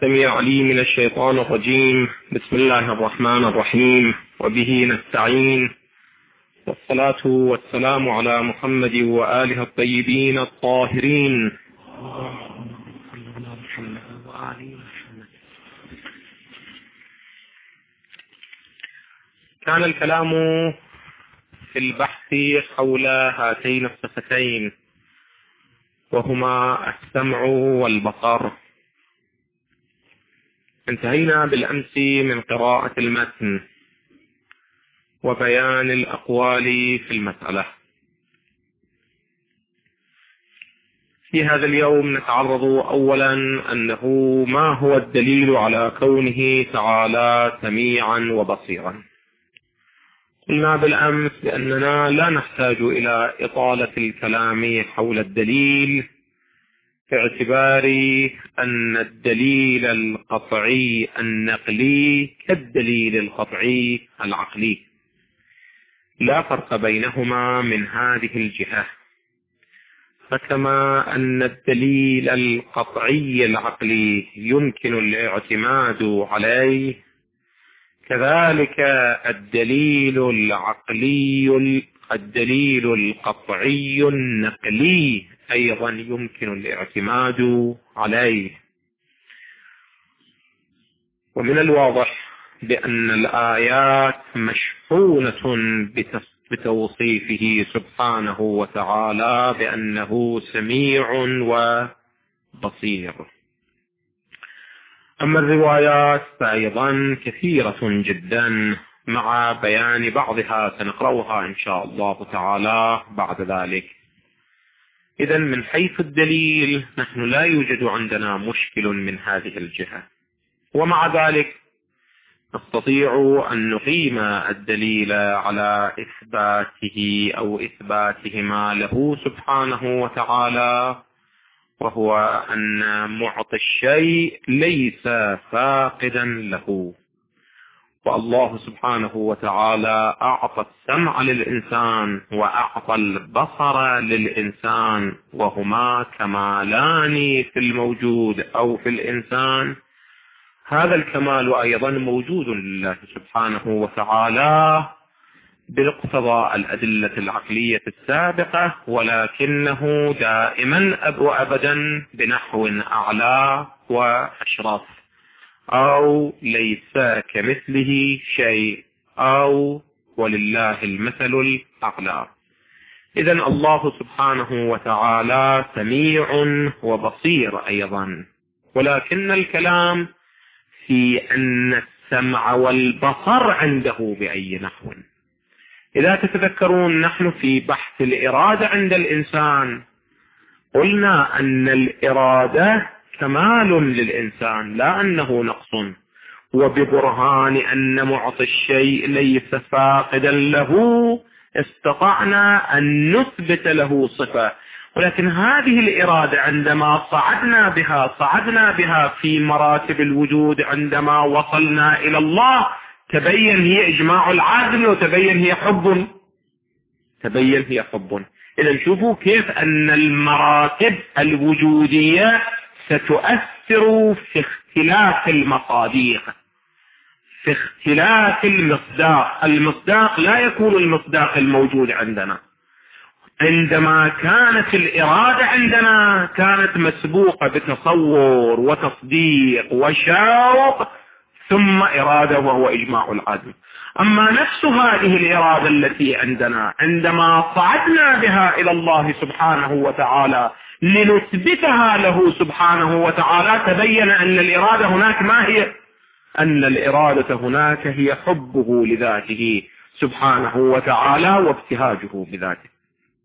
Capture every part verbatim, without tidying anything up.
السميع العليم من الشيطان الرجيم. بسم الله الرحمن الرحيم، وبه نستعين، والصلاة والسلام على محمد وآله الطيبين الطاهرين. كان الكلام في البحث حول هاتين الصفتين، وهما السمع والبصر. انتهينا بالأمس من قراءة المتن وبيان الأقوال في المسألة. في هذا اليوم نتعرض أولا أنه ما هو الدليل على كونه تعالى سميعا وبصيرا. قلنا بالأمس بأننا لا نحتاج إلى إطالة الكلام حول الدليل، باعتبار أن الدليل القطعي النقلي كالدليل القطعي العقلي، لا فرق بينهما من هذه الجهة. فكما أن الدليل القطعي العقلي يمكن الاعتماد عليه، كذلك الدليل العقلي الدليل القطعي النقلي أيضا يمكن الاعتماد عليه. ومن الواضح بأن الآيات مشحونة بتوصيفه سبحانه وتعالى بأنه سميع وبصير. أما الروايات فأيضا كثيرة جدا، مع بيان بعضها سنقرأها إن شاء الله تعالى بعد ذلك. إذن من حيث الدليل نحن لا يوجد عندنا مشكل من هذه الجهة، ومع ذلك نستطيع أن نقيم الدليل على إثباته أو إثباتهما له سبحانه وتعالى، وهو أن معطي الشيء ليس فاقدا له. والله سبحانه وتعالى أعطى السمع للإنسان وأعطى البصر للإنسان، وهما كمالان في الموجود أو في الإنسان. هذا الكمال أيضا موجود لله سبحانه وتعالى باقتضاء الأدلة العقلية السابقة، ولكنه دائما وأبدا بنحو أعلى وأشرف، أو ليس كمثله شيء، أو ولله المثل الأعلى. إذن الله سبحانه وتعالى سميع وبصير أيضا، ولكن الكلام في أن السمع والبصر عنده بأي نحو. إذا تتذكرون نحن في بحث الإرادة عند الإنسان قلنا أن الإرادة كمال للإنسان لا أنه نقص، وببرهان أن معطي الشيء ليس فاقدا له استطعنا أن نثبت له صفة. ولكن هذه الإرادة عندما صعدنا بها صعدنا بها في مراتب الوجود، عندما وصلنا إلى الله تبين هي إجماع العدل، وتبين هي حب تبين هي حب. إذا شوفوا كيف أن المراتب الوجودية ستؤثر في اختلاف المصادق، في اختلاف المصداق. المصداق لا يكون المصداق الموجود عندنا. عندما كانت الإرادة عندنا كانت مسبوقة بتصور وتصديق وشوق، ثم إرادة وهو إجماع العدل. أما نفس هذه الإرادة التي عندنا عندما صعدنا بها إلى الله سبحانه وتعالى لنثبتها له سبحانه وتعالى، تبين أن الإرادة هناك ما هي؟ أن الإرادة هناك هي حبه لذاته سبحانه وتعالى وابتهاجه بذاته.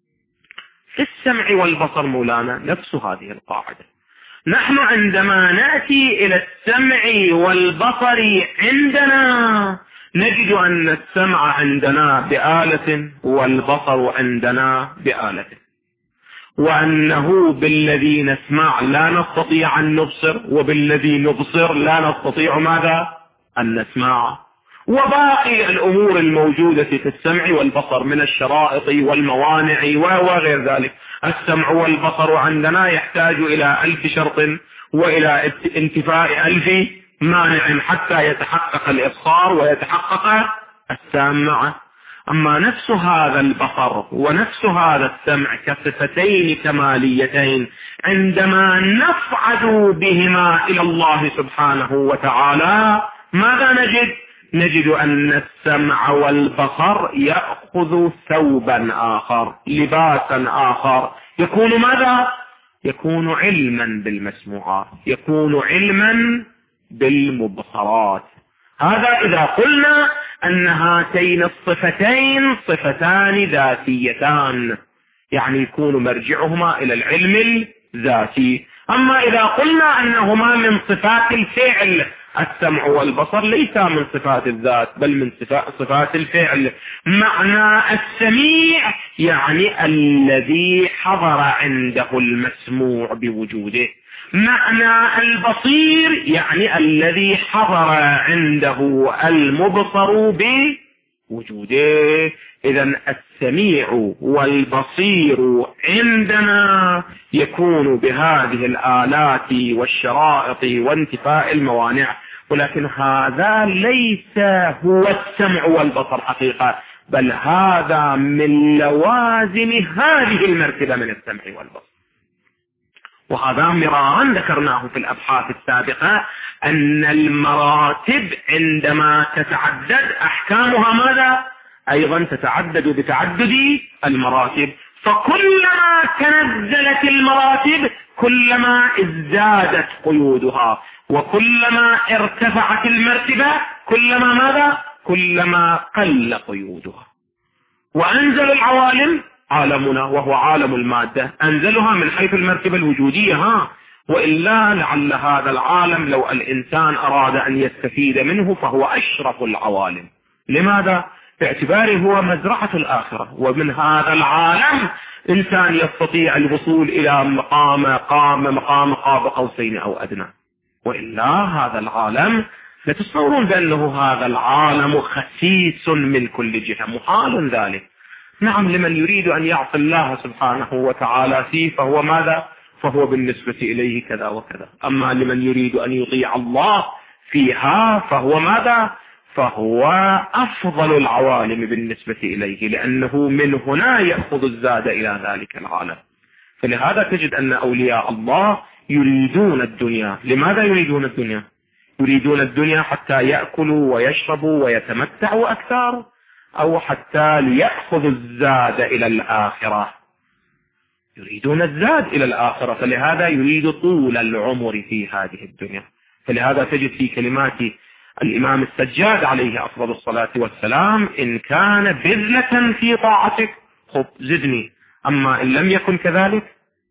في السمع والبصر مولانا نفس هذه القاعدة. نحن عندما نأتي إلى السمع والبصر عندنا نجد أن السمع عندنا بآلة والبصر عندنا بآلة، وأنه بالذي نسمع لا نستطيع أن نبصر، وبالذي نبصر لا نستطيع ماذا؟ أن نسمع. وباقي الأمور الموجودة في السمع والبصر من الشرائط والموانع وغير ذلك. السمع والبصر عندنا يحتاج إلى ألف شرط وإلى انتفاء ألف مانع حتى يتحقق الإبصار ويتحقق السمع. أما نفس هذا البصر ونفس هذا السمع كصفتين كماليتين عندما نصعد بهما إلى الله سبحانه وتعالى ماذا نجد؟ نجد أن السمع والبصر يأخذ ثوبا آخر، لباسا آخر، يكون ماذا؟ يكون علما بالمسموعات، يكون علما بالمبصرات. هذا إذا قلنا أن هاتين الصفتين صفتان ذاتيتان، يعني يكون مرجعهما إلى العلم الذاتي. أما إذا قلنا أنهما من صفات الفعل، السمع والبصر ليس من صفات الذات بل من صفات الفعل. معنى السميع يعني الذي حضر عنده المسموع بوجوده، معنى البصير يعني الذي حضر عنده المبصر بوجوده. إذن السميع والبصير عندنا يكون بهذه الآلات والشرائط وانتفاء الموانع، ولكن هذا ليس هو السمع والبصر حقيقة، بل هذا من لوازم هذه المرتبة من السمع والبصر. وهذا مرارا ذكرناه في الأبحاث السابقة أن المراتب عندما تتعدد أحكامها ماذا؟ أيضا تتعدد بتعدد المراتب، فكلما تنزلت المراتب كلما ازدادت قيودها، وكلما ارتفعت المرتبة كلما ماذا؟ كلما قل قيودها. وأنزل العوالم عالمنا وهو عالم المادة، أنزلها من حيث المرتبة الوجودية، ها وإلا لعل هذا العالم لو الإنسان أراد أن يستفيد منه فهو أشرف العوالم. لماذا؟ باعتباره هو مزرعة الآخرة، ومن هذا العالم إنسان يستطيع الوصول إلى مقام قام مقام قاب قوسين أو أدنى. وإلا هذا العالم لا تتصورون بأنه هذا العالم خسيس من كل جهة، محال ذلك. نعم، لمن يريد أن يعصي الله سبحانه وتعالى فيه فهو ماذا؟ فهو بالنسبة إليه كذا وكذا. أما لمن يريد أن يطيع الله فيها فهو ماذا؟ فهو أفضل العوالم بالنسبة إليه، لأنه من هنا يأخذ الزاد إلى ذلك العالم. فلهذا تجد أن أولياء الله يريدون الدنيا. لماذا يريدون الدنيا؟ يريدون الدنيا حتى يأكلوا ويشربوا ويتمتعوا أكثر، أو حتى ليأخذوا الزاد إلى الآخرة؟ يريدون الزاد إلى الآخرة، فلهذا يريد طول العمر في هذه الدنيا. فلهذا تجد في كلمات الإمام السجاد عليه أفضل الصلاة والسلام: إن كان بذلة في طاعتك خب زدني، أما إن لم يكن كذلك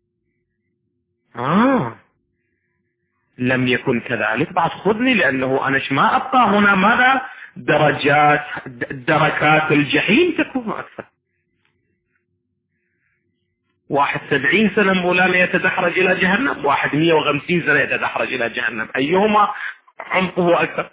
آه لم يكن كذلك بعد خذني، لأنه أنا ما أبقى هنا ماذا؟ درجات دركات الجحيم تكون أكثر. واحد سبعين سنة مولانا يتدحرج إلى جهنم، واحد مية وخمسين سنة يتدحرج إلى جهنم، أيهما عمقه أكثر؟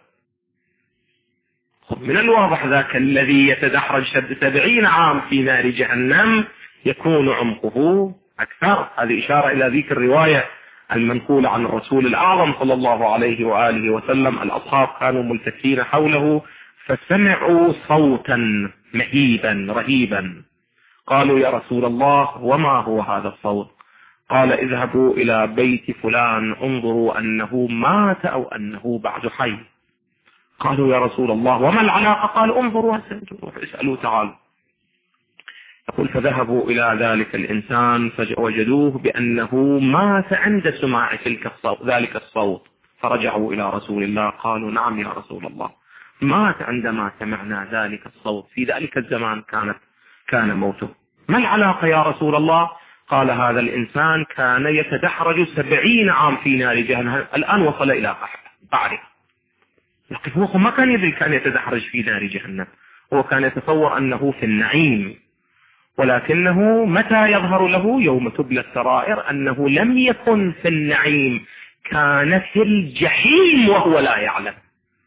من الواضح ذاك الذي يتدحرج سبعين عام في نار جهنم يكون عمقه أكثر. هذه إشارة إلى ذيك الرواية المنقولة عن الرسول الأعظم صلى الله عليه وآله وسلم: الأصحاب كانوا ملتفين حوله فسمعوا صوتا مهيبا رهيبا، قالوا: يا رسول الله وما هو هذا الصوت؟ قال: اذهبوا إلى بيت فلان انظروا أنه مات أو أنه بعد حي. قالوا: يا رسول الله وما العلاقة؟ قال: انظروا اسألوا تعالوا. يقول: فذهبوا إلى ذلك الإنسان فوجدوه بأنه مات عند سماع تلك الصوت ذلك الصوت، فرجعوا إلى رسول الله قالوا: نعم يا رسول الله، مات عندما سمعنا ذلك الصوت، في ذلك الزمان كانت كان موته. ما العلاقة يا رسول الله؟ قال: هذا الإنسان كان يتدحرج سبعين عام في نار جهنم، الآن وصل إلى قعره. يقف ما كان يدري كان يتدحرج في نار جهنم، هو كان يتصور أنه في النعيم، ولكنه متى يظهر له؟ يوم تبلى السرائر أنه لم يكن في النعيم، كان في الجحيم وهو لا يعلم.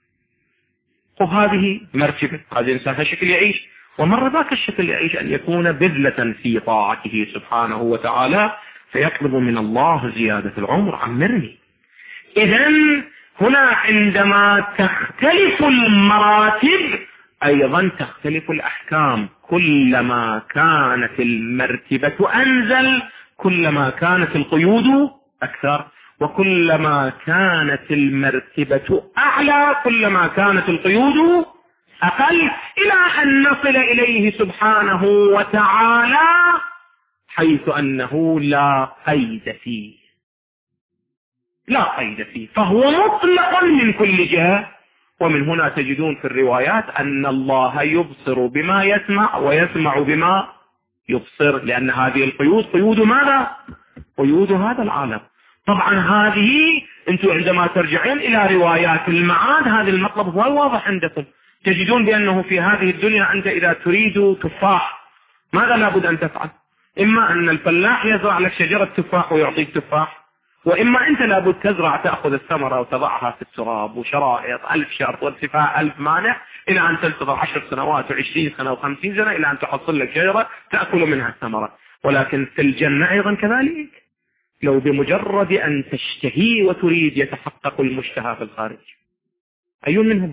وهذه مرتبة، هذا الإنسان شكل يعيش، ومر ذاك الشكل يعيش أن يكون بذلة في طاعته سبحانه وتعالى، فيطلب من الله زيادة العمر: عمرني. إذن هنا عندما تختلف المراتب أيضا تختلف الأحكام. كلما كانت المرتبة أنزل كلما كانت القيود أكثر، وكلما كانت المرتبة أعلى كلما كانت القيود أقل، إلى أن نصل إليه سبحانه وتعالى حيث أنه لا قيد فيه، لا قيد فيه، فهو مطلق من كل جهة. ومن هنا تجدون في الروايات أن الله يبصر بما يسمع ويسمع بما يبصر، لأن هذه القيود قيود ماذا؟ قيود هذا العالم. طبعا هذه أنتم عندما ترجعون إلى روايات المعاد هذا المطلب هو واضح عندكم، تجدون بأنه في هذه الدنيا أنت إذا تريد تفاح ماذا لابد أن تفعل؟ إما أن الفلاح يزرع لك شجرة تفاح ويعطيك تفاح، وإما أنت لابد تزرع تأخذ الثمرة وتضعها في التراب وشرائط ألف شرط وارتفاع ألف مانع إلى أن تنتظر عشر سنوات وعشرين سنة وخمسين سنة إلى أن تحصل لك شجرة تأكل منها الثمرة. ولكن في الجنة أيضا كذلك، لو بمجرد أن تشتهي وتريد يتحقق المشتهى في الخارج. أي منهم؟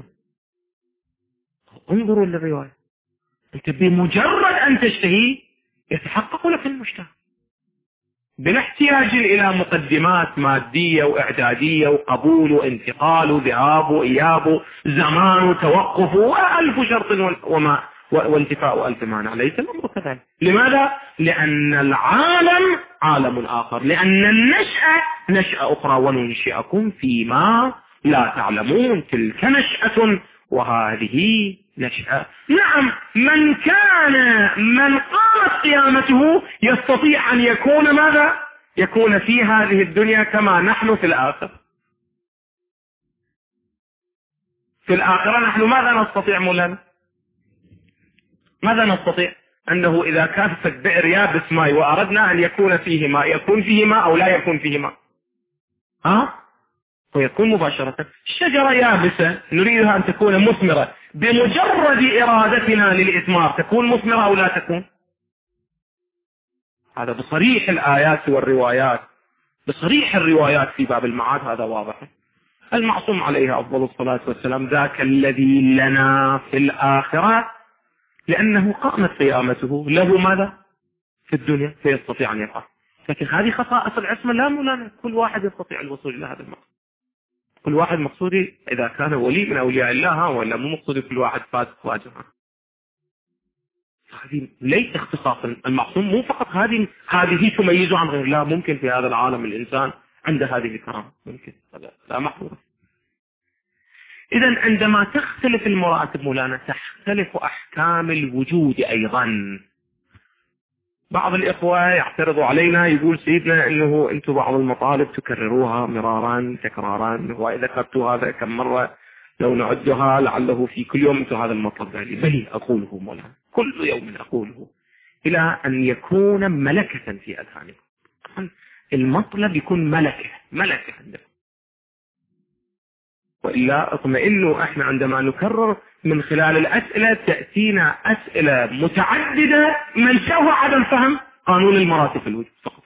انظروا للرواية، أنت بمجرد أن تشتهي يتحقق لك المشتهى بلا احتياج إلى مقدمات مادية وإعدادية وقبول وانتقال وذهاب وإياب زمان وتوقف وألف شرط وما وانتفاء ألف مانع. ليس الأمر كذلك. لماذا؟ لأن العالم عالم آخر، لأن النشأة نشأة أخرى، وننشئكم فيما لا تعلمون. تلك نشأة وهذه نشأة. نعم، من كان من قامت قيامته يستطيع أن يكون ماذا؟ يكون في هذه الدنيا كما نحن في الآخرة. في الآخرة نحن ماذا نستطيع مولانا؟ ماذا نستطيع؟ أنه إذا كانت بئر يابس ماء وأردنا أن يكون فيه ماء، يكون فيه ماء أو لا يكون فيه ماء؟ ها؟ ويكون مباشرة. الشجرة يابسة نريدها أن تكون مثمرة، بمجرد إرادتنا للإثمار تكون مثمرة أو لا تكون؟ هذا بصريح الآيات والروايات، بصريح الروايات في باب المعاد هذا واضح. المعصوم عليه أفضل الصلاة والسلام ذاك الذي لنا في الآخرة، لأنه قامت قيامته له ماذا؟ في الدنيا فيستطيع أن يفعل. لكن هذه خصائص العصمة لا مولانا، كل واحد يستطيع الوصول إلى هذا المقصد. كل واحد مقصودي إذا كان ولي من أولياء الله، ولا مو مقصودي كل واحد فاسق واجهة. هذه ليس اختصاص المعصوم، مو فقط هذه هذه تميزه عن غير. لا، ممكن في هذا العالم الإنسان عنده هذه الكرامة، ممكن، لا محظور. إذن عندما تختلف المراتب مولانا تختلف أحكام الوجود أيضا. بعض الإخوة يعترضوا علينا، يقول سيدنا إنه أنتم بعض المطالب تكرروها مرارا تكرارا، وإذا كتبتوا هذا كم مرة لو نعدها لعله في كل يوم أنتم هذا المطلب يعني. بلي أقوله مولانا، كل يوم أقوله إلى أن يكون ملكة في أذهانكم. المطلب يكون ملكة ملكة عندكم، وإلا اطمئنوا. احنا عندما نكرر من خلال الأسئلة تأتينا أسئلة متعددة منشأها عدم فهم قانون المراتب في الوجود فقط.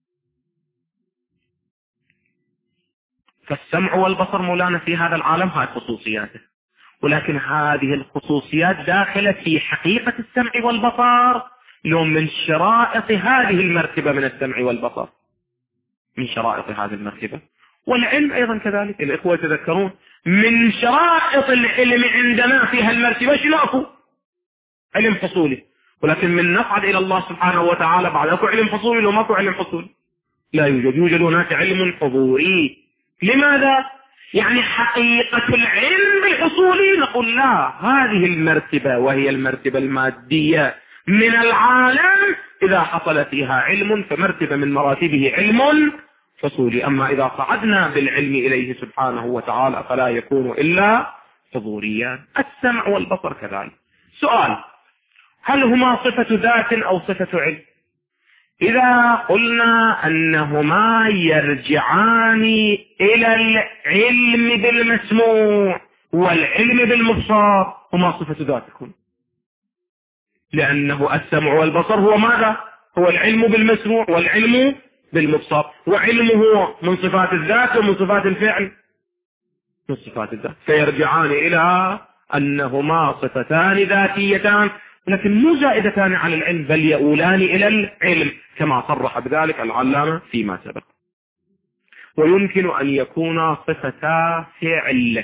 فالسمع والبصر مولانا في هذا العالم هاي خصوصياته، ولكن هذه الخصوصيات داخلة في حقيقة السمع والبصر، لو من شرائط هذه المرتبة من السمع والبصر، من شرائط هذه المرتبة. والعلم أيضا كذلك. الإخوة يتذكرون من شرائط العلم عندنا في هالمرتبة شنو؟ علم حصولي. ولكن من نصعد إلى الله سبحانه وتعالى بعد أكو علم حصولي لو ماكو علم حصولي لا يوجد. يوجد هناك علم حضوري. لماذا؟ يعني حقيقة العلم الحصولي نقول لا، هذه المرتبة وهي المرتبة المادية من العالم إذا حصل فيها علم فمرتبة من مراتبه علم حصولي. أما إذا صعدنا بالعلم إليه سبحانه وتعالى فلا يكون إلا حضوريا. السمع والبصر كذلك. سؤال: هل هما صفة ذات أو صفة علم؟ إذا قلنا أنهما يرجعان إلى العلم بالمسموع والعلم بالمبصر، هما صفة ذات يكون، لأنه السمع والبصر هو ماذا؟ هو العلم بالمسموع والعلم بالمبصر، وعلمه من صفات الذات ومن صفات الفعل من صفات الذات، فيرجعان إلى أنهما صفتان ذاتيتان لكن مو زائدتان على العلم، بل يؤولان إلى العلم كما صرح بذلك العلامة فيما سبق. ويمكن أن يكون صفتا فعل،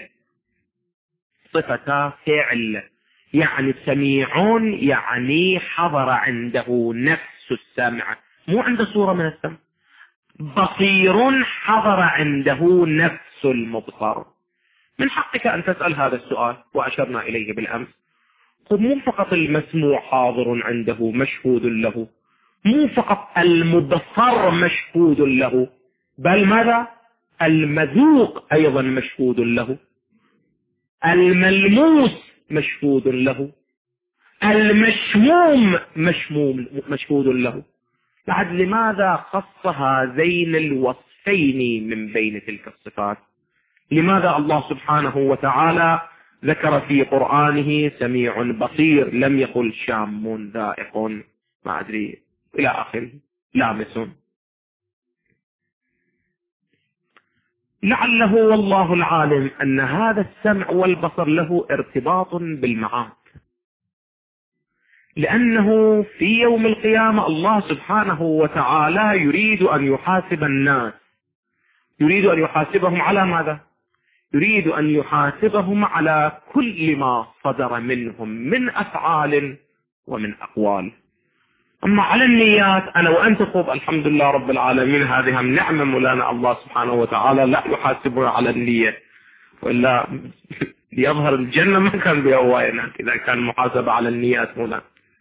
صفتا فعل يعني سميع يعني حضر عنده نفس السمع، مو عنده صورة من السمع. بصير حضر عنده نفس المبصر. من حقك أن تسأل هذا السؤال وأشرنا إليه بالأمس. مو فقط المسموع حاضر عنده مشهود له، مو فقط المبصر مشهود له، بل ماذا؟ المذوق أيضا مشهود له، الملموس مشهود له، المشموم مشموم مشهود له. بعد لماذا خص هذين الوصفين من بين تلك الصفات؟ لماذا الله سبحانه وتعالى ذكر في قرآنه سميع بصير، لم يقل شام ذائق ما أدري إلى آخره لامس؟ لعله والله العالم أن هذا السمع والبصر له ارتباط بالمعاد، لأنه في يوم القيامة الله سبحانه وتعالى يريد أن يحاسب الناس، يريد أن يحاسبهم على ماذا؟ يريد أن يحاسبهم على كل ما صدر منهم من أفعال ومن أقوال. أما على النيات أنا وأنت خب الحمد لله رب العالمين، هذه هم نعمة مولانا الله سبحانه وتعالى لا يحاسبنا على النية، وإلا ليظهر الجنة ما كان بأوائنا إذا كان محاسبة على النيات مولانا.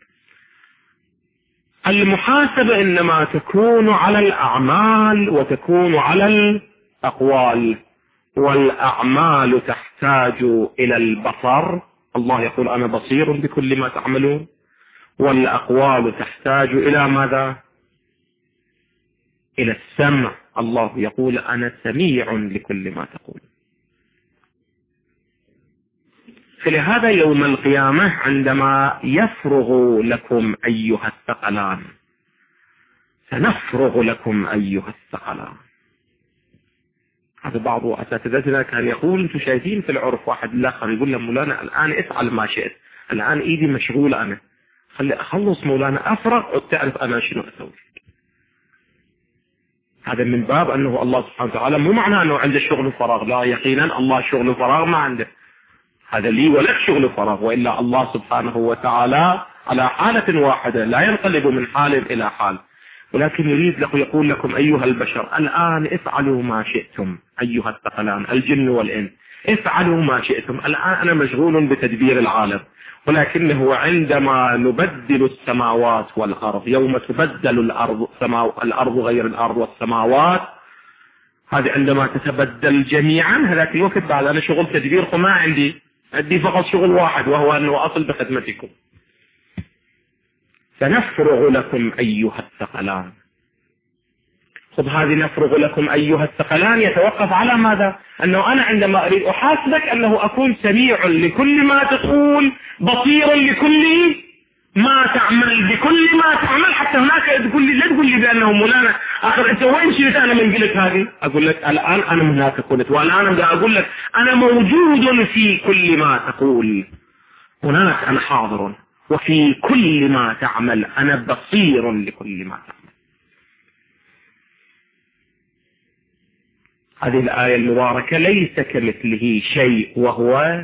المحاسبة إنما تكون على الأعمال وتكون على الأقوال، والأعمال تحتاج إلى البصر، الله يقول أنا بصير بكل ما تعملون، والأقوال تحتاج إلى ماذا؟ إلى السمع، الله يقول أنا سميع لكل ما تقول. فلهذا يوم القيامة عندما يفرغ لكم أيها الثقلان، سنفرغ لكم أيها الثقلان. هذا بعض أساتذتنا كان يقول أنتم شايفين في العرف واحد الآخر يقول له مولانا الآن افعل ما شئت، الآن إيدي مشغولة أنا، خلي أخلص مولانا أفرغ وتعرف أنا شنو أسوي. هذا من باب أنه الله سبحانه وتعالى مو معناه أنه عنده شغل فراغ، لا يقينا الله شغل فراغ ما عنده، هذا لي ولك شغل فراغ، وإلا الله سبحانه وتعالى على حالة واحدة لا ينقلب من حال إلى حال، ولكن يريد لكم يقول لكم أيها البشر الآن افعلوا ما شئتم أيها الثقلان الجن والإنس، افعلوا ما شئتم، الآن أنا مشغول بتدبير العالم، ولكنه عندما نبدل السماوات والأرض، يوم تبدل الأرض الأرض غير الأرض والسماوات، هذه عندما تتبدل جميعا هذاك الوقت بعد أنا شغل تدبير ما عندي، عندي فقط شغل واحد وهو أنه أصل بخدمتكم. سنفرغ لكم أيها الثقلان. خذ هذه نفرغ لكم أيها الثقلان يتوقف على ماذا؟ أنه أنا عندما أريد أحاسبك أنه أكون سميع لكل ما تقول، بصير لكل ما تعمل، بكل ما تعمل، حتى هناك تقول لي لا تقول لي بأنه مولانا آخر أنت وين شلت أنا من قلت هذه؟ أقول لك الآن أنا من هناك قلت، والآن أنا أقول لك أنا موجود في كل ما تقول، هناك أنا حاضر، وفي كل ما تعمل أنا بصير لكل ما تعمل. هذه الآية المباركة ليس كمثله شيء وهو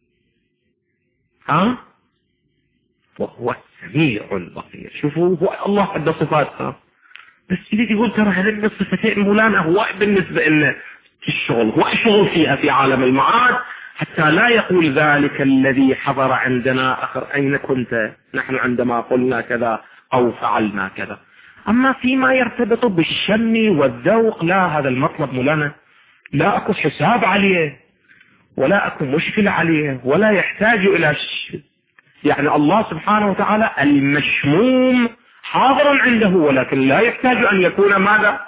ها وهو السميع البصير. شوفوا هو الله عنده صفاتها، بس يريد يقول ترى هذين الصفتين مولانا هو بالنسبة لنا الشغل هو شغل فيها في عالم المعاد، حتى لا يقول ذلك الذي حضر عندنا أخر أين كنت نحن عندما قلنا كذا أو فعلنا كذا. أما فيما يرتبط بالشم والذوق لا، هذا المطلب مولانا لا أكو حساب عليه ولا أكو مشكلة عليه ولا يحتاج إلى ش... يعني الله سبحانه وتعالى المشموم حاضر عنده، ولكن لا يحتاج أن يكون ماذا؟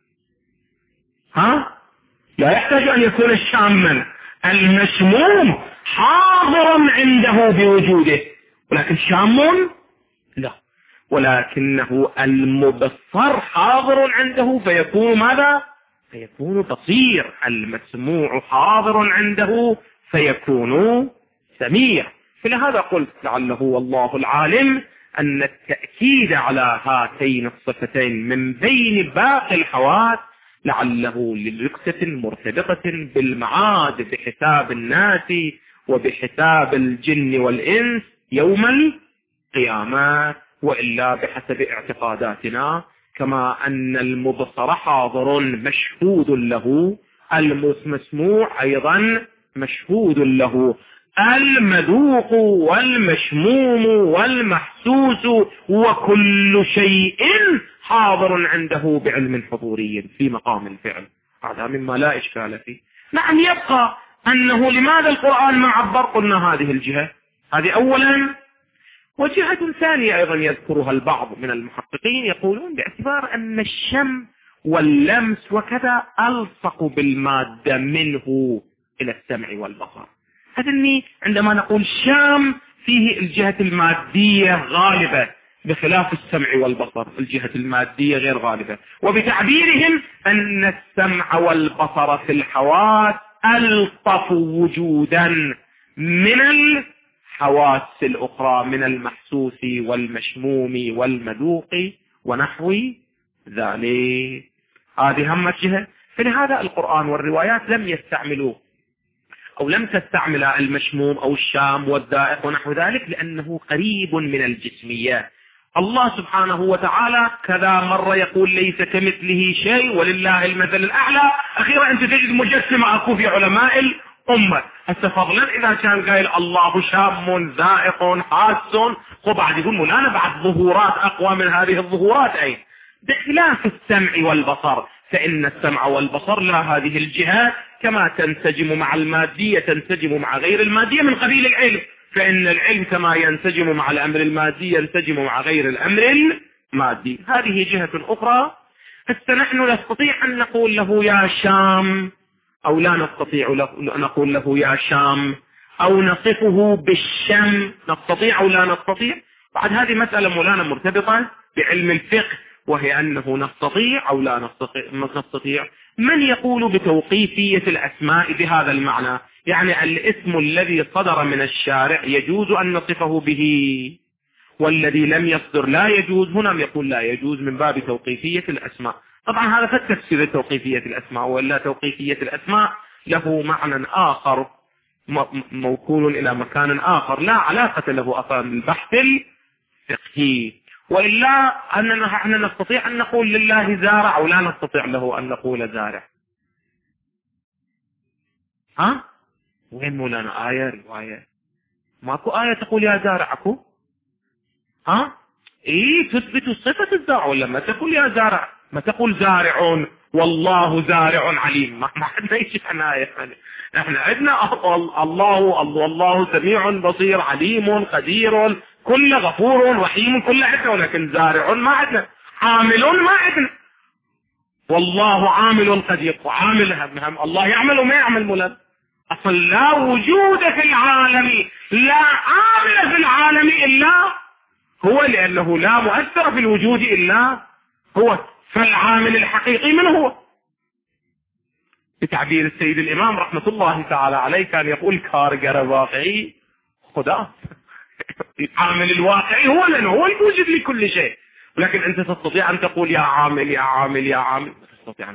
ها؟ لا يحتاج أن يكون شاما، المشموم حاضر عنده بوجوده، ولكن شام لا. ولكنه المبصر حاضر عنده فيكون ماذا؟ فيكون بصير. المسموع حاضر عنده فيكون سميع. فلهذا قلت لعله والله العالم أن التأكيد على هاتين الصفتين من بين باقي الحواس لعله للركسة مرتبطة بالمعاد بحساب الناس وبحساب الجن والإنس يوم القيامة، وإلا بحسب اعتقاداتنا كما أن المبصر حاضر مشهود له، المسموع أيضا مشهود له، المذوق والمشموم والمحسوس وكل شيء حاضر عنده بعلم حضوري في مقام الفعل. هذا مما لا إشكال فيه. نعم، يبقى أنه لماذا القرآن ما عبر؟ قلنا هذه الجهة، هذه أولا. وجهة ثانية أيضا يذكرها البعض من المحققين، يقولون باعتبار أن الشم واللمس وكذا ألصق بالمادة منه إلى السمع والبصر. هذني عندما نقول شام فيه الجهة المادية غالبة بخلاف السمع والبصر، الجهة المادية غير غالبة. وبتعبيرهم أن السمع والبصر في الحواس ألطف وجودا من الحواس الأخرى، من المحسوس والمشموم والمذوق ونحو ذلك. هذه هم الجهة. فلهذا القرآن والروايات لم يستعملوا أو لم تستعمل المشموم أو الشام والذائق ونحو ذلك، لأنه قريب من الجسمية. الله سبحانه وتعالى كذا مرة يقول ليس كمثله شيء ولله المثل الأعلى، أخيرا أنت تجد مجسمة أكو في علماء الأمة. هسه فضلا إذا كان قايل الله شام ذائق حاس، وبعد يقول مولانا بعد ظهورات أقوى من هذه الظهورات. أي بخلاف السمع والبصر، فإن السمع والبصر لا هذه الجهات كما تنسجم مع المادية تنسجم مع غير المادية من قبيل العلم، فإن العلم كما ينسجم مع الأمر المادي ينسجم مع غير الأمر المادي. هذه جهة أخرى. حتى نحن نستطيع أن نقول له يا شام، أو لا نستطيع له نقول له يا شام، أو نصفه بالشم، نستطيع أو لا نستطيع. بعد هذه مسألة مولانا مرتبطة بعلم الفقه، وهي أنه نستطيع أو لا نستطيع. من يقول بتوقيفية الأسماء بهذا المعنى؟ يعني الاسم الذي صدر من الشارع يجوز أن نصفه به، والذي لم يصدر لا يجوز. هنا يقول لا يجوز من باب توقيفية الأسماء. طبعا هذا فتفسير توقيفية الأسماء، ولا توقيفية الأسماء له معنى آخر موكول إلى مكان آخر لا علاقة له أصلا بالبحث الفقهي. وإلا أننا نحن نستطيع أن نقول لله زارع أو لا نستطيع له أن نقول زارع. ها؟ وين مولانا آية رواية؟ ماكو آية تقول يا زارع أكو؟ ها؟ إيه تثبت صفة الزارع، ولا ما تقول يا زارع، ما تقول زارع والله زارع عليم. ما حد يشوف عنا آية. احنا عندنا الله الله سميع بصير عليم قدير كل غفور رحيم كل عدنا، ولكن زارع ما عدنا، عامل ما عدنا. والله عامل قدير، وعامل هم الله يعمل وما يعمل مولانا. أصلا لا وجود في العالم، لا عامل في العالم إلا هو، لأنه لا مؤثر في الوجود إلا هو. فالعامل الحقيقي من هو؟ بتعبير السيد الإمام رحمة الله تعالى عليه كان يقول كارجر واقعي خدا. العامل الواقعي هو لأنه هو الموجد لكل شيء، ولكن أنت تستطيع أن تقول يا عامل يا عامل يا عامل، ما تستطيع أن.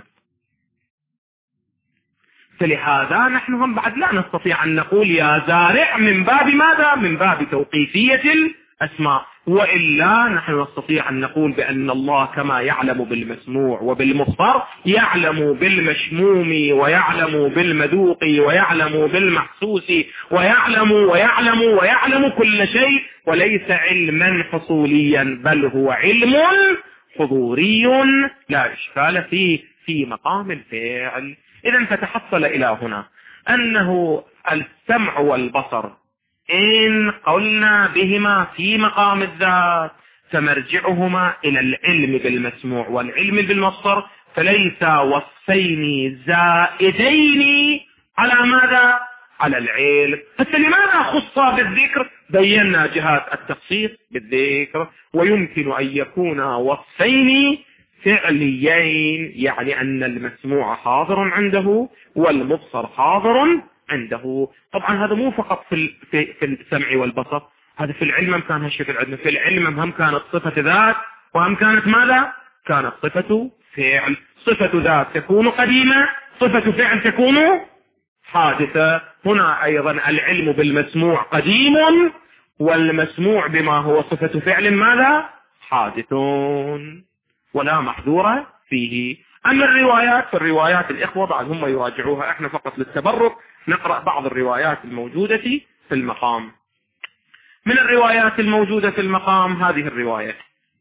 فلهذا نحن هم بعد لا نستطيع أن نقول يا زارع من باب ماذا؟ من باب توقيفية الأسماء. وإلا نحن نستطيع أن نقول بأن الله كما يعلم بالمسموع وبالمبصر يعلم بالمشموم ويعلم بالمذوق ويعلم بالمحسوس ويعلم ويعلم ويعلم كل شيء، وليس علما حصوليا بل هو علم حضوري لا إشكال فيه في مقام الفعل. إذن فتحصل إلى هنا أنه السمع والبصر إن قلنا بهما في مقام الذات فمرجعهما إلى العلم بالمسموع والعلم بالمبصر، فليس وصفين زائدين على ماذا؟ على العلم. حتى لماذا خص بالذكر؟ بينا جهات التخصيص بالذكر. ويمكن أن يكون وصفين فعليين، يعني أن المسموع حاضر عنده والمبصر حاضر عنده. طبعا هذا مو فقط في في, في السمع والبصر، هذا في العلم هم كان هالشكل عندنا. في العلم هم كانت صفة ذات وهم كانت ماذا؟ كانت صفة فعل. صفة ذات تكون قديمة، صفة فعل تكون حادثة. هنا أيضا العلم بالمسموع قديم والمسموع بما هو صفة فعل ماذا؟ حادث ولا محذورة فيه. أما الروايات، فالروايات الإخوة بعد هم يراجعوها، احنا فقط للتبرك نقرأ بعض الروايات الموجودة في المقام. من الروايات الموجودة في المقام هذه الرواية: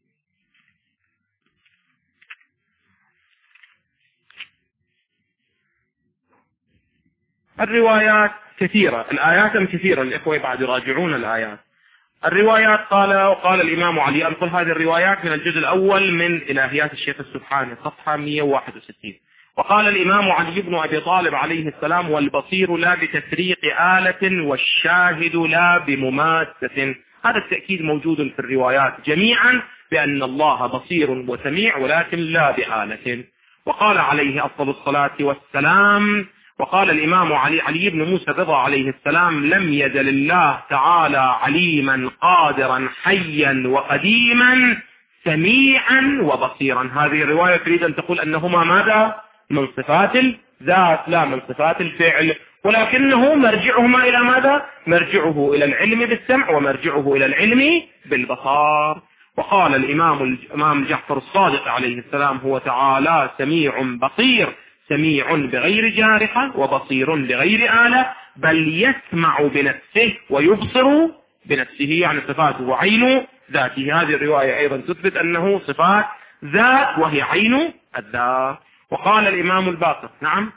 الروايات كثيرة، الآيات كثيرة، الإخوة بعد يراجعون الآيات. الروايات قال وقال الإمام علي، أنقل هذه الروايات من الجزء الأول من إلهيات الشيخ السبحاني صفحة مئة وواحد وستين. وقال الإمام علي بن أبي طالب عليه السلام: والبصير لا بتفريق آلة والشاهد لا بمماسة. هذا التأكيد موجود في الروايات جميعا بأن الله بصير وسميع ولكن لا بآلة. وقال عليه أفضل الصلاة والسلام، وقال الإمام علي علي بن موسى الرضا عليه السلام: لم يزل الله تعالى عليما قادرا حيا وقديما سميعا وبصيرا. هذه الرواية تريد أن تقول أنهما ماذا؟ من صفات الذات لا من صفات الفعل، ولكنه مرجعهما إلى ماذا؟ مرجعه إلى العلم بالسمع ومرجعه إلى العلم بالبصار. وقال الإمام الإمام جعفر الصادق عليه السلام: هو تعالى سميع بصير، سميع بغير جارحة وبصير بغير آلة، بل يسمع بنفسه ويبصر بنفسه، يعني صفاته عين ذاته. هذه الرواية أيضا تثبت أنه صفات ذات وهي عين الذات. وقال الإمام الباقر: نعم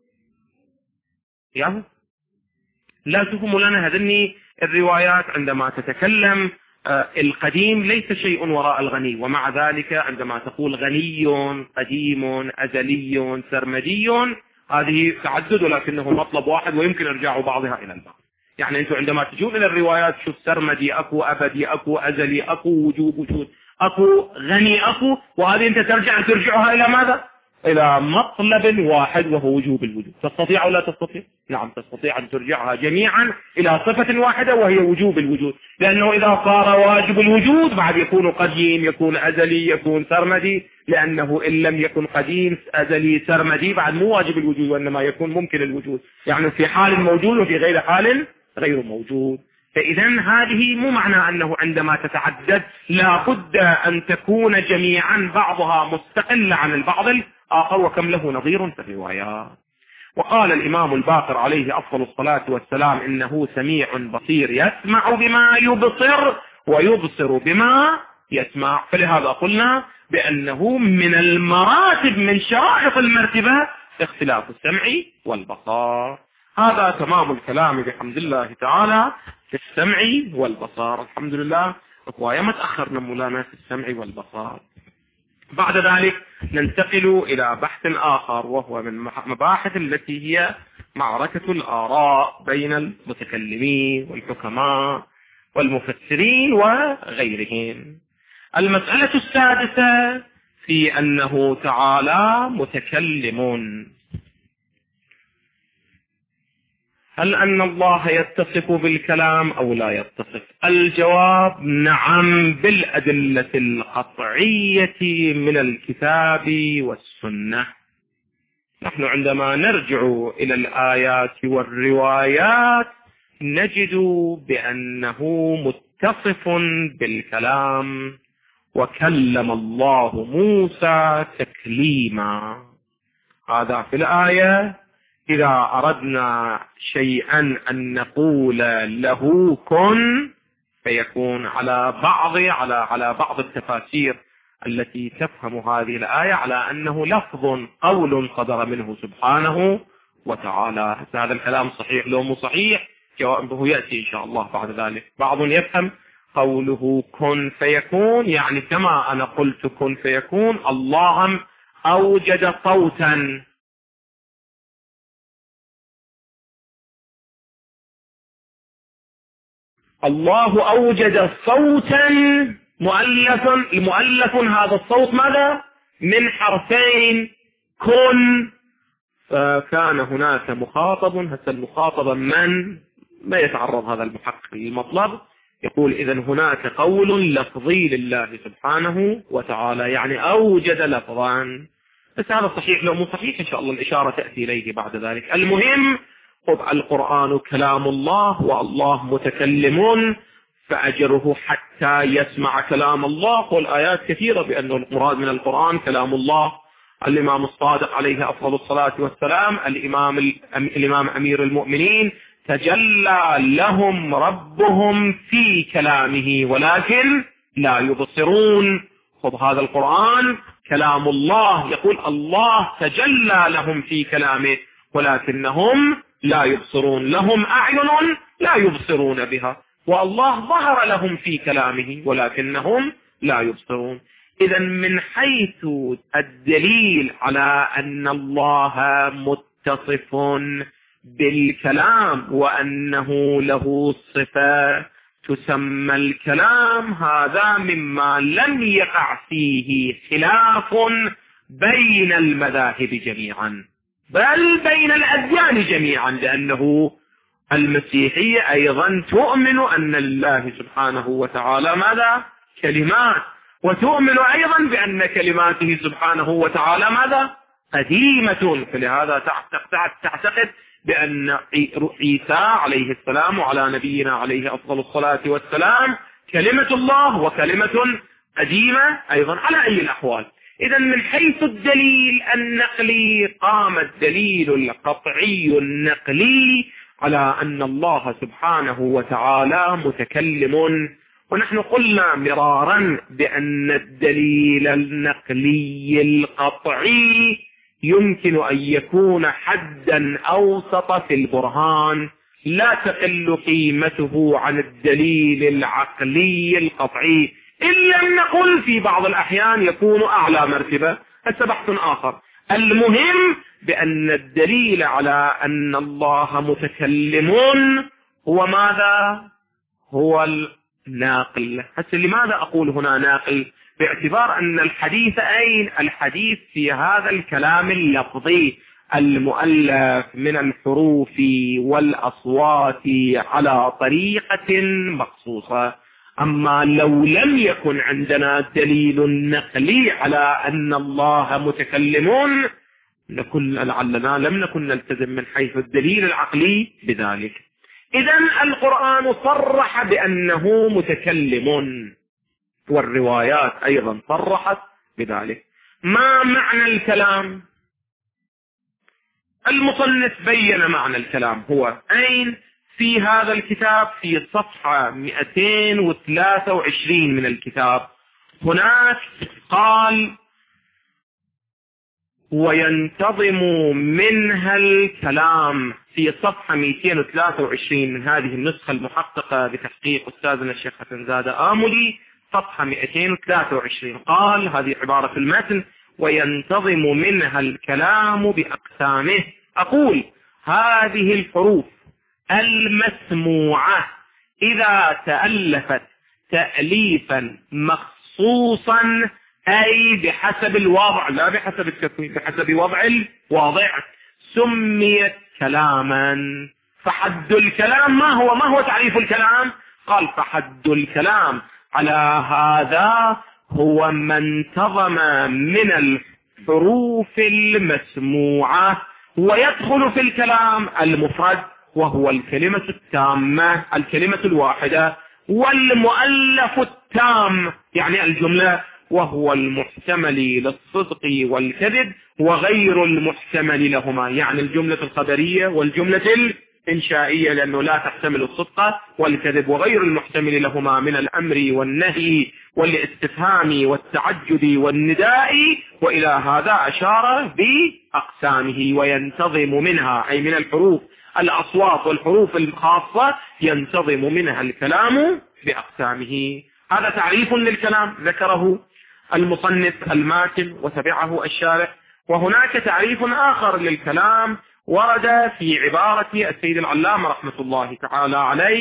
ياهو لا تفهم لنا هذني الروايات عندما تتكلم آه القديم ليس شيء وراء الغني، ومع ذلك عندما تقول غني قديم أزلي سرمدي هذه تعدد ولكنه مطلب واحد ويمكن ارجاع بعضها إلى البعض. يعني أنتم عندما تجون إلى الروايات شوف سرمدي أكو، أبدي أكو، أزلي أكو، وجوب وجود أكو، غني أكو، وهذه أنت ترجع ترجعها إلى ماذا؟ إلى مطلب واحد وهو وجوب الوجود. تستطيع أو لا تستطيع؟ نعم تستطيع أن ترجعها جميعا إلى صفة واحدة وهي وجوب الوجود، لأنه إذا صار واجب الوجود بعد يكون قديم، يكون أزلي، يكون سرمدي، لأنه إن لم يكن قديم أزلي سرمدي بعد مو واجب الوجود وإنما يكون ممكن الوجود، يعني في حال موجود وفي غير حال غير موجود. فإذا هذه مو معنى أنه عندما تتعدد لا بد أن تكون جميعا بعضها مستقلة عن البعض الآخر، وكم له نظير في الروايات. وقال الإمام الباقر عليه أفضل الصلاة والسلام: إنه سميع بصير يسمع بما يبصر ويبصر بما يسمع. فلهذا قلنا بأنه من المراتب من شرائط المرتبة اختلاف السمع والبصر. هذا تمام الكلام بحمد الله تعالى في السمع والبصر. الحمد لله رواية ما تأخرنا مولانا في السمع والبصر. بعد ذلك ننتقل إلى بحث آخر وهو من مباحث التي هي معركة الآراء بين المتكلمين والحكماء والمفسرين وغيرهم. المسألة السادسة في أنه تعالى متكلم. هل أن الله يتصف بالكلام أو لا يتصف؟ الجواب نعم، بالأدلة القطعية من الكتاب والسنة. نحن عندما نرجع إلى الآيات والروايات نجد بأنه متصف بالكلام، وكلم الله موسى تكليما. هذا في الآية: إذا أردنا شيئا أن نقول له كن فيكون. على بعض على على بعض التفاسير التي تفهم هذه الآية على أنه لفظ قول صدر منه سبحانه وتعالى. هذا الكلام صحيح لو مو صحيح جوابه يأتي إن شاء الله بعد ذلك. بعض يفهم قوله كن فيكون يعني كما أنا قلت كن فيكون، الله أوجد صوتا الله أوجد صوتا مؤلفا، مؤلف هذا الصوت ماذا؟ من حرفين كن، فكان هناك مخاطب. هسه المخاطب من؟ ما يتعرض هذا المحقق للمطلب، يقول إذن هناك قول لفظي لله سبحانه وتعالى، يعني أوجد لفظا. بس هذا صحيح لو مو صحيح إن شاء الله الإشارة تأتي إليه بعد ذلك. المهم خب القرآن كلام الله والله متكلم، فأجره حتى يسمع كلام الله. والآيات كثيرة بأنه المراد من القرآن كلام الله. الإمام الصادق عليه أفضل الصلاة والسلام، الإمام, الإمام أمير المؤمنين، تجلى لهم ربهم في كلامه ولكن لا يبصرون. خب هذا القرآن كلام الله، يقول الله تجلى لهم في كلامه ولكنهم لا يبصرون، لهم أعين لا يبصرون بها، والله ظهر لهم في كلامه ولكنهم لا يبصرون. إذا من حيث الدليل على أن الله متصف بالكلام وأنه له صفة تسمى الكلام، هذا مما لم يقع فيه خلاف بين المذاهب جميعا بل بين الأديان جميعا، لأنه المسيحية أيضا تؤمن أن لله سبحانه وتعالى ماذا؟ كلمات، وتؤمن أيضا بأن كلماته سبحانه وتعالى ماذا؟ قديمة. فلهذا تعتقد بأن عيسى عليه السلام وعلى نبينا عليه أفضل الصلاة والسلام كلمة الله وكلمة قديمة أيضا على أي الأحوال. إذا من حيث الدليل النقلي قام الدليل القطعي النقلي على أن الله سبحانه وتعالى متكلم. ونحن قلنا مرارا بأن الدليل النقلي القطعي يمكن أن يكون حدا أوسط في البرهان، لا تقل قيمته عن الدليل العقلي القطعي، إن لم نقل في بعض الأحيان يكون أعلى مرتبة، هذا بحث آخر. المهم بأن الدليل على أن الله متكلم هو ماذا؟ هو الناقل. هسه لماذا أقول هنا ناقل؟ باعتبار أن الحديث أين؟ الحديث في هذا الكلام اللفظي المؤلف من الحروف والأصوات على طريقة مخصوصة. أما لو لم يكن عندنا دليل نقلي على أن الله متكلم نكون لعلنا لم نكن نلتزم من حيث الدليل العقلي بذلك. إذن القرآن صرح بأنه متكلم، والروايات أيضا صرحت بذلك. ما معنى الكلام؟ المصنف بين معنى الكلام هو أين؟ في هذا الكتاب في صفحة مئتين وثلاثة وعشرين من الكتاب. هناك قال وينتظم منها الكلام، في صفحة مئتين وثلاثة وعشرين من هذه النسخة المحققة بتحقيق أستاذنا الشيخ حسن زادة آملي، صفحة مئتين وثلاثة وعشرين. قال هذه عبارة المتن: وينتظم منها الكلام بأقسامه. أقول هذه الحروف المسموعة إذا تألفت تأليفا مخصوصا، أي بحسب الوضع لا بحسب التكوين، بحسب وضع الواضع، سميت كلاما. فحد الكلام ما هو؟ ما هو تعريف الكلام؟ قال فحد الكلام على هذا هو ما انتظم من الحروف المسموعة، ويدخل في الكلام المفرد وهو الكلمة التامة، الكلمة الواحدة، والمؤلف التام يعني الجملة، وهو المحتمل للصدق والكذب وغير المحتمل لهما، يعني الجملة الخبرية والجملة الإنشائية، لأنه لا تحتمل الصدق والكذب، وغير المحتمل لهما من الأمر والنهي والاستفهام والتعجب والنداء. وإلى هذا أشار بأقسامه. وينتظم منها أي من الحروف الأصوات والحروف الخاصة ينتظم منها الكلام بأقسامه. هذا تعريف للكلام ذكره المصنف الماتن وتبعه الشارح. وهناك تعريف آخر للكلام ورد في عبارة السيد العلامة رحمة الله تعالى عليه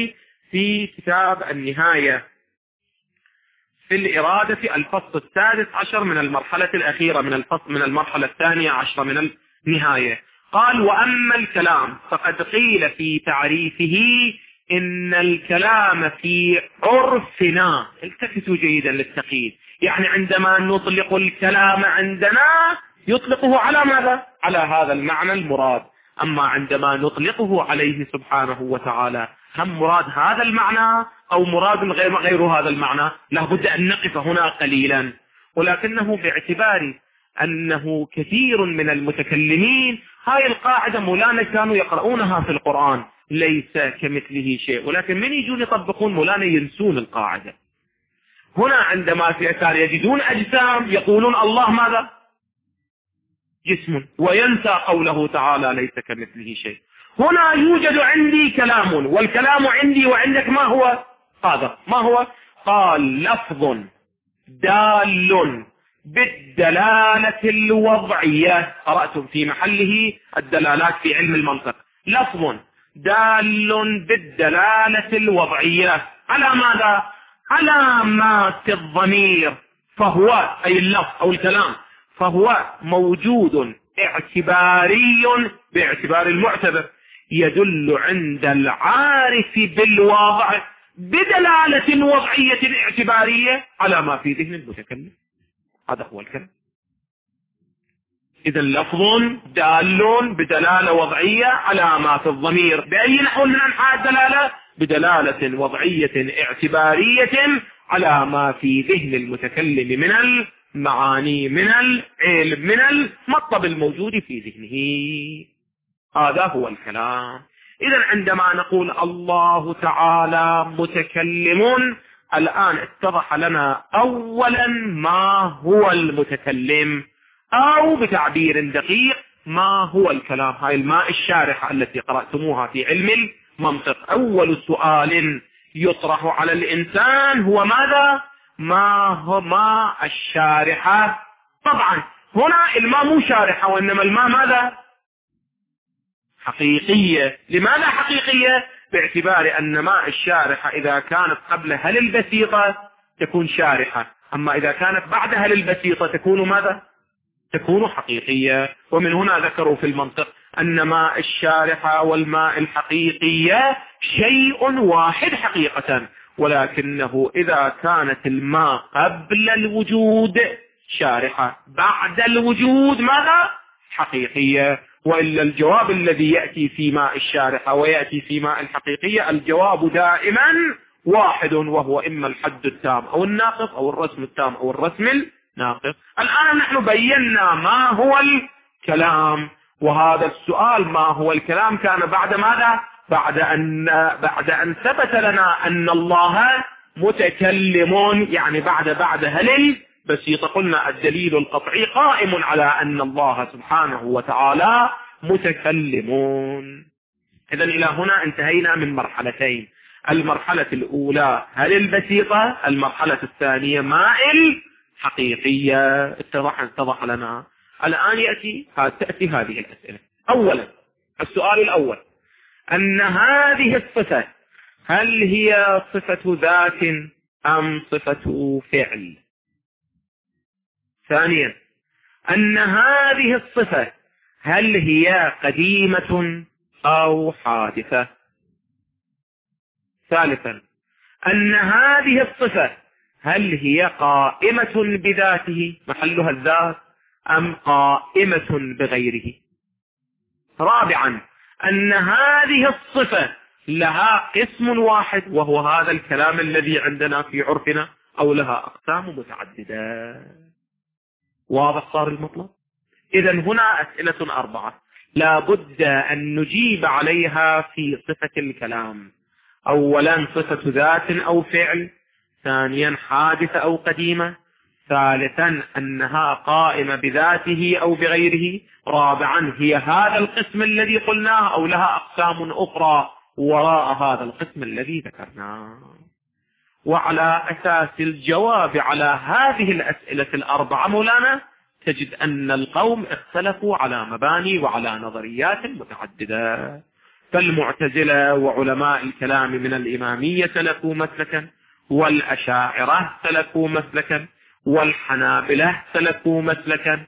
في كتاب النهاية في الإرادة الفصل السادس عشر من المرحلة الأخيرة من الفصل من المرحلة الثانية عشر من النهاية. قال: وأما الكلام فقد قيل في تعريفه إن الكلام في عرفنا، التفتوا جيدا للتقييد، يعني عندما نطلق الكلام عندنا يطلقه على ماذا؟ على هذا المعنى المراد. أما عندما نطلقه عليه سبحانه وتعالى هم مراد هذا المعنى أو مراد غير, غير هذا المعنى؟ لابد أن نقف هنا قليلا. ولكنه باعتبار أنه كثير من المتكلمين هاي القاعدة مولانا كانوا يقرؤونها في القرآن، ليس كمثله شيء، ولكن من يجون يطبقون مولانا ينسون القاعدة. هنا عندما في أثار يجدون أجسام يقولون الله ماذا؟ جسم، وينسى قوله تعالى ليس كمثله شيء. هنا يوجد عندي كلام، والكلام عندي وعندك ما هو؟ هذا ما هو؟ قال: لفظ دال بالدلالة الوضعية. قرأتم في محله الدلالات في علم المنطق. لفظ دال بالدلالة الوضعية على ماذا؟ على ما في الضمير، فهو أي اللفظ أو الكلام فهو موجود اعتباري باعتبار المعتبر، يدل عند العارف بالوضع بدلالة وضعية اعتبارية على ما في ذهن المتكلم. هذا هو الكلام. إذا لفظ دال بدلالة وضعية على ما في الضمير، بأي نحو من أنحاء الدلالة؟ بدلالة وضعية اعتبارية على ما في ذهن المتكلم من المعاني، من العلم، من المطلب الموجود في ذهنه. هذا هو الكلام. إذا عندما نقول الله تعالى متكلم، الآن اتضح لنا أولا ما هو المتكلم، أو بتعبير دقيق ما هو الكلام. هاي الماء الشارحة التي قرأتموها في علم المنطق. أول سؤال يطرح على الإنسان هو ماذا؟ ما هو ماء الشارحة؟ طبعا هنا الماء مو شارحة، وإنما الماء ماذا؟ حقيقية. لماذا حقيقية؟ باعتبار أن ماء الشارحة إذا كانت قبل هل البسيطة تكون شارحة، أما إذا كانت بعد هل البسيطة تكون ماذا؟ تكون حقيقية. ومن هنا ذكروا في المنطق أن ماء الشارحة والماء الحقيقية شيء واحد حقيقة، ولكنه إذا كانت الماء قبل الوجود شارحة، بعد الوجود ماذا؟ حقيقية. وإلا الجواب الذي يأتي في ماء الشارحة ويأتي في ماء الحقيقية الجواب دائما واحد، وهو إما الحد التام أو الناقص أو الرسم التام أو الرسم الناقص. الآن نحن بينا ما هو الكلام، وهذا السؤال ما هو الكلام كان بعد ماذا؟ بعد أن بعد أن ثبت لنا أن الله متكلم، يعني بعد بعد هل بسيطة. قلنا الدليل القطعي قائم على أن الله سبحانه وتعالى متكلمون. إذن إلى هنا انتهينا من مرحلتين. المرحلة الأولى هل البسيطة، المرحلة الثانية ماء الحقيقية. اتضح اتضح لنا. الآن يأتي تأتي هذه الأسئلة. أولا السؤال الأول: أن هذه الصفة هل هي صفة ذات أم صفة فعل؟ ثانيا: أن هذه الصفة هل هي قديمة أو حادثة؟ ثالثا: أن هذه الصفة هل هي قائمة بذاته محلها الذات أم قائمة بغيره؟ رابعا: أن هذه الصفة لها قسم واحد وهو هذا الكلام الذي عندنا في عرفنا، أو لها أقسام متعددة؟ واضح صار المطلب؟ إذا هنا أسئلة أربعة لا بد أن نجيب عليها في صفة الكلام. أولا صفة ذات أو فعل، ثانيا حادثة أو قديمة، ثالثا أنها قائمة بذاته أو بغيره، رابعا هي هذا القسم الذي قلناه أو لها أقسام أخرى وراء هذا القسم الذي ذكرناه. وعلى أساس الجواب على هذه الأسئلة الأربعة مولانا تجد أن القوم اختلفوا على مباني وعلى نظريات متعددة. فالمعتزلة وعلماء الكلام من الإمامية سلكوا مسلكا، والأشاعرة سلكوا مسلكا، والحنابلة سلكوا مسلكا،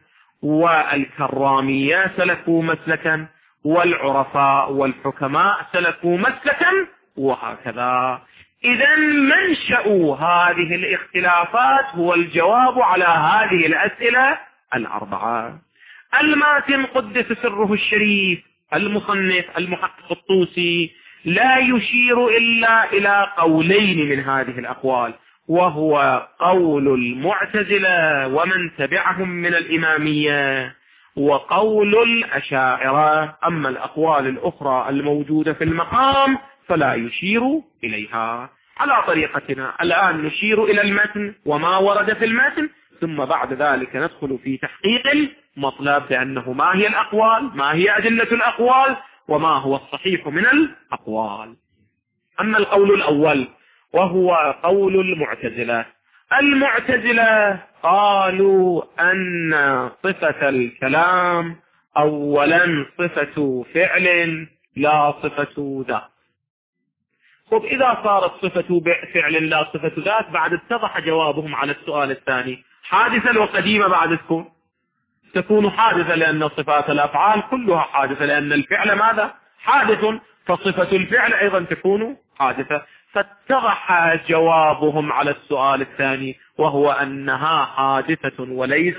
والكرامية سلكوا مسلكا، والعرفاء والحكماء سلكوا مسلكا، وهكذا. إذا منشأ هذه الاختلافات هو الجواب على هذه الأسئلة الأربعة. الماتن قدس سره الشريف المصنف المحقق الطوسي لا يشير إلا إلى قولين من هذه الأقوال، وهو قول المعتزلة ومن تبعهم من الإمامية، وقول الأشاعرة. أما الأقوال الأخرى الموجودة في المقام فلا يشير إليها. على طريقتنا الآن نشير إلى المتن وما ورد في المتن، ثم بعد ذلك ندخل في تحقيق المطلب بأنه ما هي الأقوال، ما هي أدلة الأقوال، وما هو الصحيح من الأقوال. أما القول الأول وهو قول المعتزلة، المعتزلة قالوا أن صفة الكلام أولا صفة فعل لا صفة ذات. طب إذا صارت صفة فعل لا صفة ذات، بعد اتضح جوابهم على السؤال الثاني، حادثة وقديمة بعد تكون تكون حادثة، لأن صفات الأفعال كلها حادثة، لأن الفعل ماذا؟ حادث، فصفة الفعل أيضا تكون حادثة. فاتضح جوابهم على السؤال الثاني، وهو أنها حادثة وليس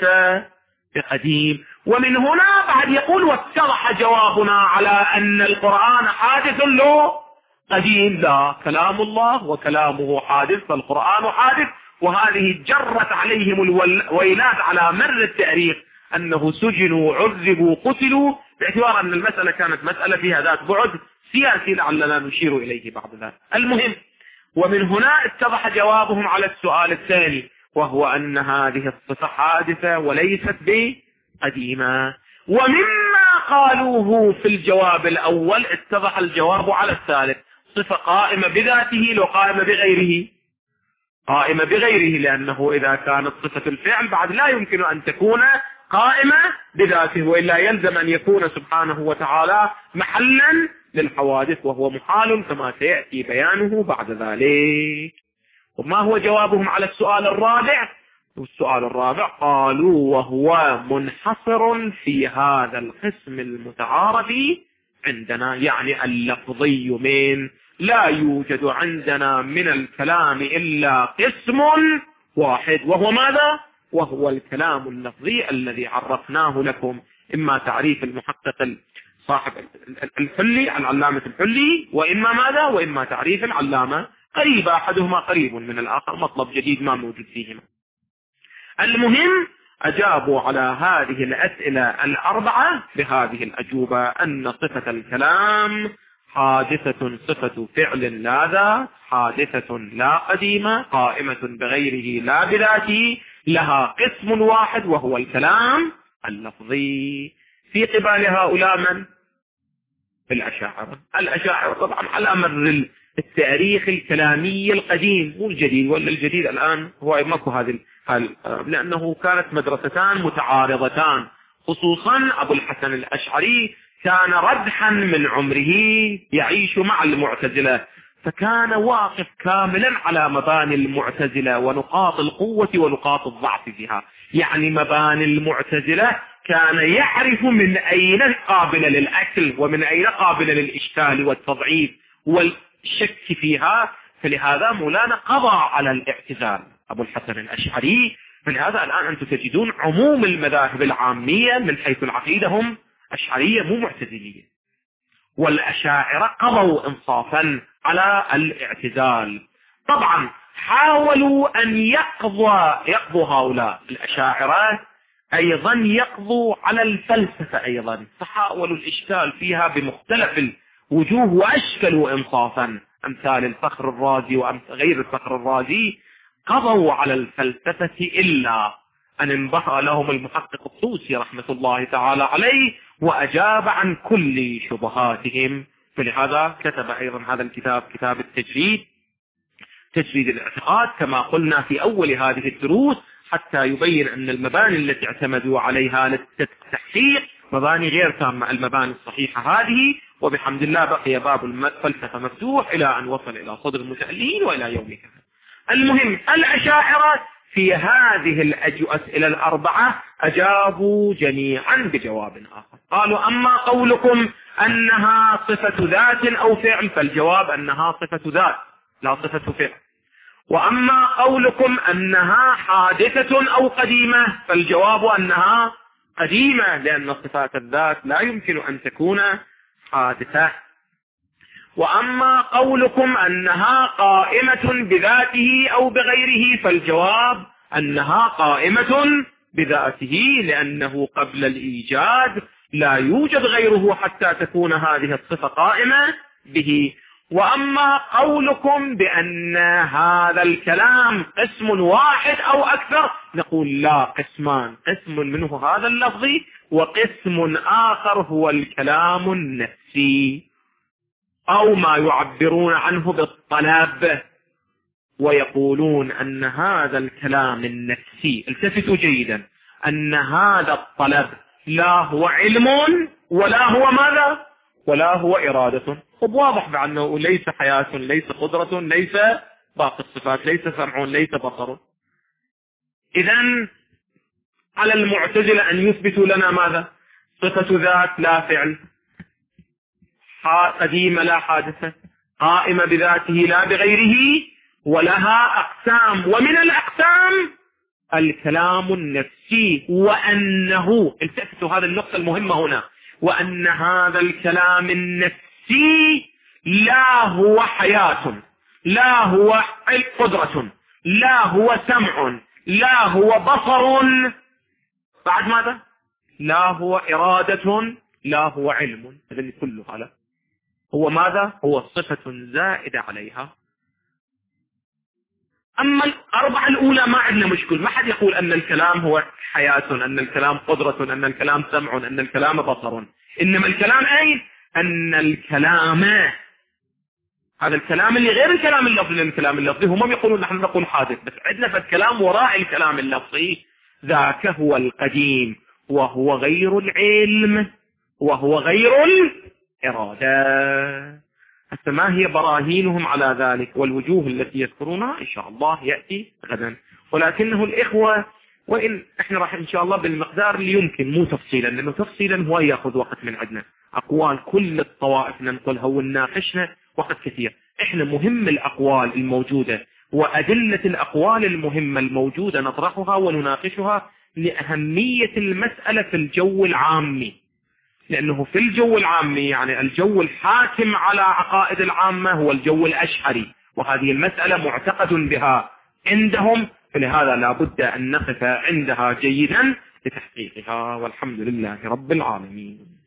بقديم. ومن هنا بعد يقول واتضح جوابنا على أن القرآن حادث له قديم. لا، كلام الله وكلامه حادث، فالقرآن حادث. وهذه جرت عليهم الويلات على مر التاريخ، أنه سجنوا عذبوا قتلوا، باعتبار أن المسألة كانت مسألة فيها ذات بعد سياسي لعلنا نشير إليه بعد ذلك. المهم، ومن هنا اتضح جوابهم على السؤال الثاني، وهو أن هذه الصفة حادثة وليست بقديمة. ومما قالوه في الجواب الأول اتضح الجواب على الثالث، صفة قائمة بذاته لو قائمة بغيره، قائمة بغيره، لأنه إذا كانت صفة الفعل بعد لا يمكن أن تكون قائمة بذاته، وإلا يلزم أن يكون سبحانه وتعالى محلا للحوادث، وهو محال كما سيأتي بيانه بعد ذلك. وما هو جوابهم على السؤال الرابع؟ والسؤال الرابع قالوا وهو منحصر في هذا القسم المتعارف عندنا، يعني اللفظي، من لا يوجد عندنا من الكلام إلا قسم واحد، وهو ماذا؟ وهو الكلام اللفظي الذي عرفناه لكم، إما تعريف المحقق صاحب الحلي العلامة الحلي، وإما ماذا؟ وإما تعريف العلامة، قريب أحدهما قريب من الآخر، مطلب جديد ما موجود فيهما. المهم أجابوا على هذه الأسئلة الأربعة بهذه الأجوبة، أن صفة الكلام حادثة صفة فعل لا ذات، حادثة لا قديمة، قائمة بغيره لا بذاته، لها قسم واحد وهو الكلام اللفظي. في قبال هؤلاء من؟ الأشاعرة. الأشاعرة طبعا على مر التاريخ الكلامي القديم، مو الجديد، ولا الجديد الآن هو ماكو هذه، لأنه كانت مدرستان متعارضتان، خصوصا أبو الحسن الأشعري كان ردحا من عمره يعيش مع المعتزلة، فكان واقف كاملا على مباني المعتزلة ونقاط القوة ونقاط الضعف فيها. يعني مباني المعتزلة كان يعرف من أين قابلة للأكل ومن أين قابلة للإشكال والتضعيف والشك فيها، فلهذا مولانا قضى على الاعتزال أبو الحسن الأشعري. فلهذا الآن أنتم تجدون عموم المذاهب العامية من حيث العقيدة هم أشعرية مو معتزلية، والأشاعرة قضوا إنصافا على الاعتزال. طبعا حاولوا أن يقضوا يقضوا هؤلاء الأشاعرة أيضا يقضوا على الفلسفة أيضا، فحاولوا الإشكال فيها بمختلف الوجوه وأشكلوا إنصافا، أمثال الفخر الرازي وغير الفخر الرازي قضوا على الفلسفة، إلا أن انبهى لهم المحقق الطوسي رحمة الله تعالى عليه وأجاب عن كل شبهاتهم. فلهذا كتب أيضا هذا الكتاب، كتاب التجريد، تجريد الاعتقاد، كما قلنا في أول هذه الدروس، حتى يبين أن المباني التي اعتمدوا عليها للتحقيق مباني غير تامة، المباني الصحيحة هذه وبحمد الله بقي باب الفلسفة مفتوح إلى أن وصل إلى صدر المتألهين وإلى يومك. المهم الأشاعرة في هذه الأسئلة الأربعة أجابوا جميعا بجواب آخر. قالوا أما قولكم أنها صفة ذات أو فعل فالجواب أنها صفة ذات لا صفة فعل. وأما قولكم أنها حادثة أو قديمة فالجواب أنها قديمة، لأن صفات الذات لا يمكن أن تكون حادثة. وأما قولكم أنها قائمة بذاته أو بغيره فالجواب أنها قائمة بذاته، لأنه قبل الإيجاد لا يوجد غيره حتى تكون هذه الصفة قائمة به. وأما قولكم بأن هذا الكلام قسم واحد أو أكثر نقول لا، قسمان، قسم منه هذا اللفظ وقسم آخر هو الكلام النفسي أو ما يعبرون عنه بالطلب، ويقولون أن هذا الكلام النفسي، التفتوا جيدا، أن هذا الطلب لا هو علم ولا هو ماذا ولا هو إرادة. طب واضح بأنه ليس حياة، ليس قدرة، ليس باقي الصفات، ليس سمع، ليس بصر. إذن على المعتزلة أن يثبتوا لنا ماذا؟ صفة ذات لا فعل، قديمة لا حادثة، قائمة بذاته لا بغيره، ولها أقسام، ومن الأقسام الكلام النفسي، وأنه التفتوا هذا النقطة المهمة هنا، وأن هذا الكلام النفسي لا هو حياة، لا هو قدرة، لا هو سمع، لا هو بصر، بعد ماذا؟ لا هو إرادة، لا هو علم. هذا كله هذا هو ماذا؟ هو صفة زائدة عليها. أما الأربعة الأولى ما عندنا مشكل، ما حد يقول أن الكلام هو حياة، أن الكلام قدرة، أن الكلام سمع، أن الكلام بصر. إنما الكلام أين؟ أن الكلام هذا الكلام اللي غير الكلام اللفظي، لأن الكلام اللفظي هم يقولون نحن نقول حادث، بس عندنا فالكلام وراء الكلام اللفظي ذاك هو القديم، وهو غير العلم، وهو غير الإرادة. حتى ما هي براهينهم على ذلك والوجوه التي يذكرونها إن شاء الله يأتي غدا. ولكنه الإخوة، وإن إحنا راح إن شاء الله بالمقدار اللي يمكن، مو تفصيلا، لأنه تفصيلا هو يأخذ وقت من عندنا، أقوال كل الطوائف ننقلها ونناقشها وقت كثير. إحنا مهم الأقوال الموجودة وأدلة الأقوال المهمة الموجودة نطرحها ونناقشها لأهمية المسألة في الجو العامي، لأنه في الجو العامي يعني الجو الحاكم على عقائد العامة هو الجو الأشعري، وهذه المسألة معتقد بها عندهم، فلهذا لا بد أن نقف عندها جيدا لتحقيقها. والحمد لله رب العالمين.